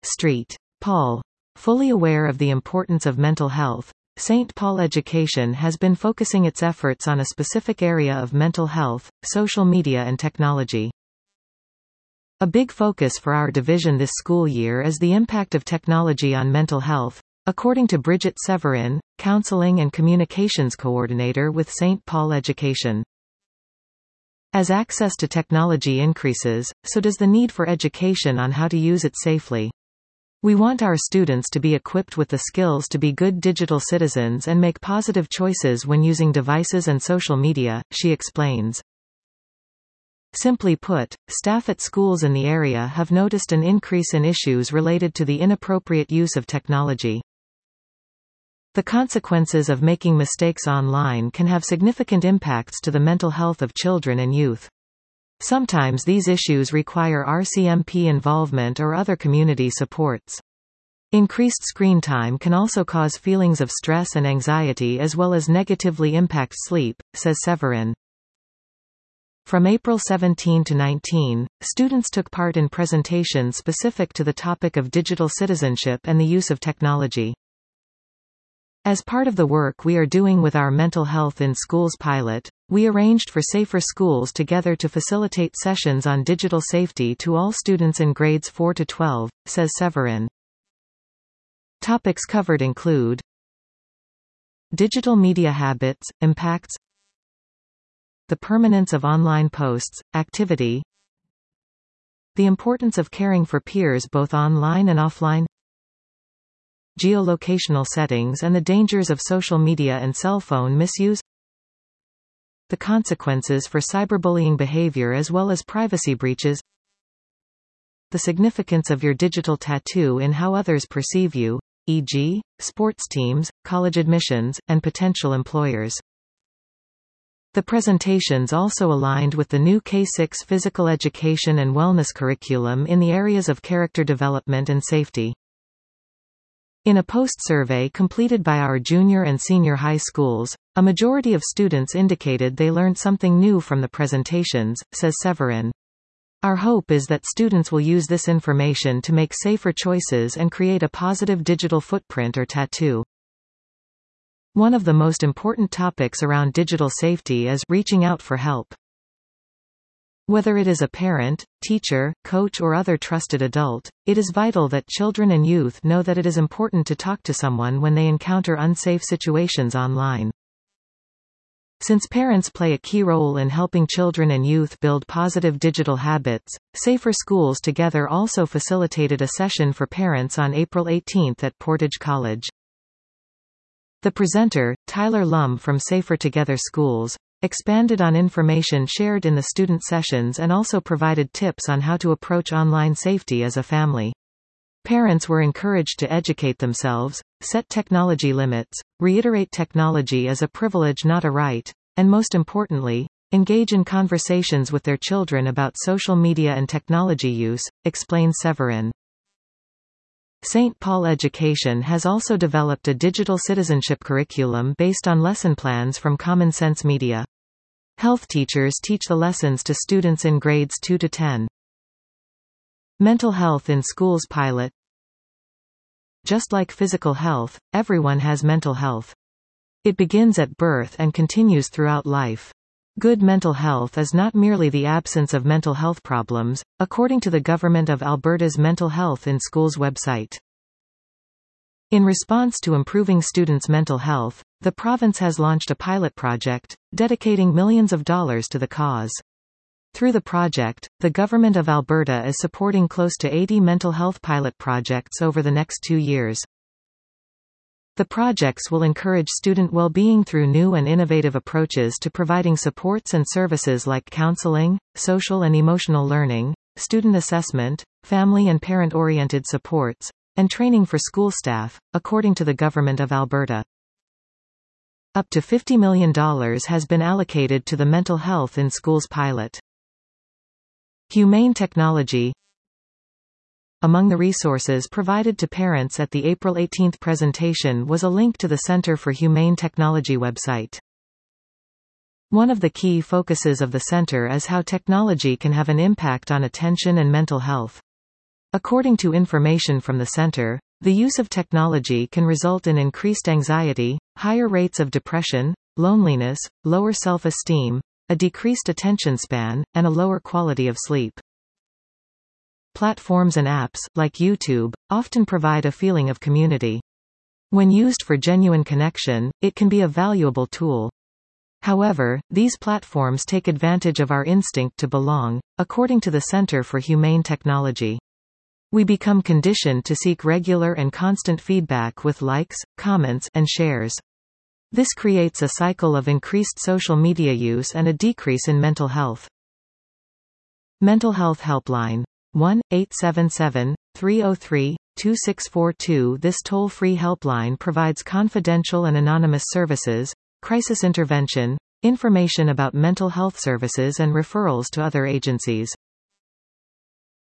St. Paul. Fully aware of the importance of mental health, St. Paul Education has been focusing its efforts on a specific area of mental health, social media and technology. A big focus for our division this school year is the impact of technology on mental health, according to Bridget Severin, Counseling and Communications Coordinator with St. Paul Education. As access to technology increases, so does the need for education on how to use it safely. We want our students to be equipped with the skills to be good digital citizens and make positive choices when using devices and social media, she explains. Simply put, staff at schools in the area have noticed an increase in issues related to the inappropriate use of technology. The consequences of making mistakes online can have significant impacts to the mental health of children and youth. Sometimes these issues require RCMP involvement or other community supports. Increased screen time can also cause feelings of stress and anxiety as well as negatively impact sleep, says Severin. From April 17 to 19, students took part in presentations specific to the topic of digital citizenship and the use of technology. As part of the work we are doing with our Mental Health in Schools pilot, we arranged for Safer Schools Together to facilitate sessions on digital safety to all students in grades 4 to 12, says Severin. Topics covered include digital media habits, impacts, the permanence of online posts, activity, the importance of caring for peers both online and offline, geolocational settings and the dangers of social media and cell phone misuse, the consequences for cyberbullying behavior as well as privacy breaches, the significance of your digital tattoo in how others perceive you, e.g., sports teams, college admissions, and potential employers. The presentations also aligned with the new K-6 physical education and wellness curriculum in the areas of character development and safety. In a post-survey completed by our junior and senior high schools, a majority of students indicated they learned something new from the presentations, says Severin. Our hope is that students will use this information to make safer choices and create a positive digital footprint or tattoo. One of the most important topics around digital safety is reaching out for help. Whether it is a parent, teacher, coach or other trusted adult, it is vital that children and youth know that it is important to talk to someone when they encounter unsafe situations online. Since parents play a key role in helping children and youth build positive digital habits, Safer Schools Together also facilitated a session for parents on April 18 at Portage College. The presenter, Tyler Lum from Safer Together Schools, expanded on information shared in the student sessions and also provided tips on how to approach online safety as a family. Parents were encouraged to educate themselves, set technology limits, reiterate technology as a privilege not a right, and most importantly, engage in conversations with their children about social media and technology use, explains Severin. St. Paul Education has also developed a digital citizenship curriculum based on lesson plans from Common Sense Media. Health teachers teach the lessons to students in grades 2 to 10. Mental Health in Schools pilot. Just like physical health, everyone has mental health. It begins at birth and continues throughout life. Good mental health is not merely the absence of mental health problems, according to the Government of Alberta's Mental Health in Schools website. In response to improving students' mental health, the province has launched a pilot project, dedicating millions of dollars to the cause. Through the project, the Government of Alberta is supporting close to 80 mental health pilot projects over the next 2 years. The projects will encourage student well-being through new and innovative approaches to providing supports and services like counseling, social and emotional learning, student assessment, family and parent-oriented supports, and training for school staff, according to the Government of Alberta. Up to $50 million has been allocated to the Mental Health in Schools pilot. Humane technology. Among the resources provided to parents at the April 18 presentation was a link to the Center for Humane Technology website. One of the key focuses of the center is how technology can have an impact on attention and mental health. According to information from the center, the use of technology can result in increased anxiety, higher rates of depression, loneliness, lower self-esteem, a decreased attention span, and a lower quality of sleep. Platforms and apps, like YouTube, often provide a feeling of community. When used for genuine connection, it can be a valuable tool. However, these platforms take advantage of our instinct to belong, according to the Center for Humane Technology. We become conditioned to seek regular and constant feedback with likes, comments, and shares. This creates a cycle of increased social media use and a decrease in mental health. Mental Health Helpline. 1-877-303-2642. This toll-free helpline provides confidential and anonymous services, crisis intervention, information about mental health services and referrals to other agencies.